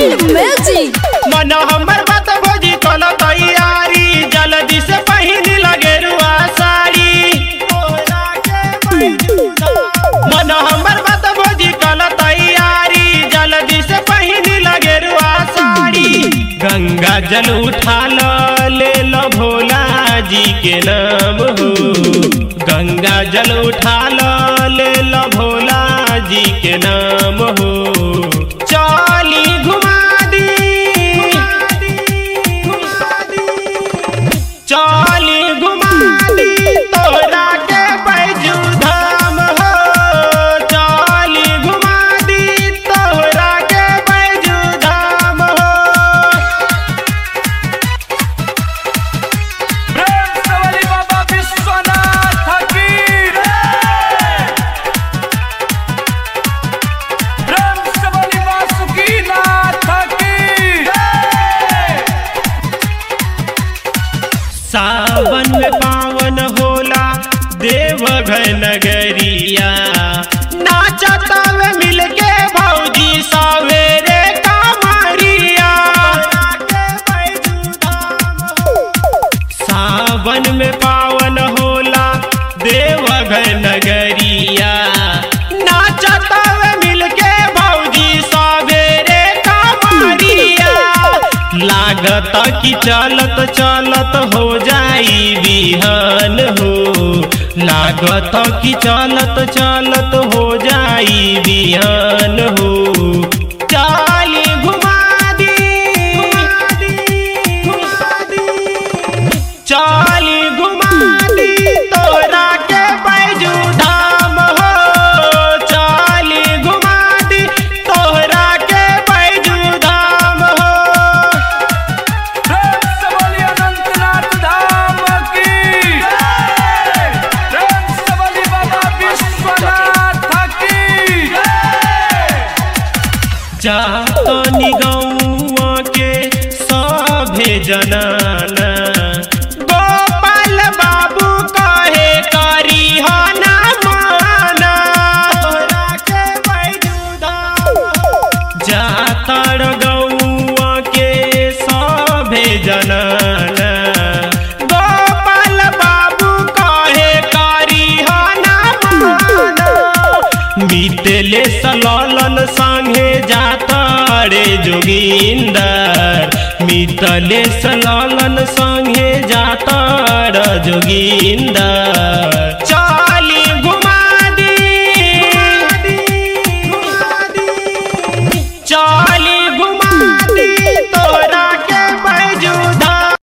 Music मन हमर बात भोजी कल तैयारी जल्दी से पहिन लगे रुआ साड़ी। मन हमर बात भोजी कल तैयारी जल्दी से पहिन लगे रुआ साड़ी। गंगा जल उठा ले लो भोला जी के नाम हो। गंगा जल उठा ले लो भोला जी के नाम हो। चाली घुमा दी चाली घुमा दी तोरा के बैजू धाम हो। चाली घुमा दी तोरा के बैजू धाम हो। बाबा विश्वनाथ की सावन में पावन होला देवघर नगरिया। नाचता वे मिलके भौजी सवेरे कामरिया। सावन में पावन होला देवघर नगरिया। नाचता वे मिलके भौजी सवेरे कामरिया। लागत कि चलत चलत हो जाई बिहान हो। लागत कि चलत चलत हो जाई बिहान हो। चाली घुमा दी चाली घुमा दी तोरा के बैजू धाम हो। चाली घुमा दी तोरा के बैजू धाम हो। अनंतनाथ धाम की बाबा विश्वनाथ की जातनी गौआ के सभे जनाना। गोपाल बाबू कहे करी हो ना माना। जातर गौआ के सभे जनाना। गोपाल बाबू कहे करी हो ना माना। बीतले सलालन संगे जाता रे जोगिंदर। मितले सलालन संगे जाता रे जोगिंदर।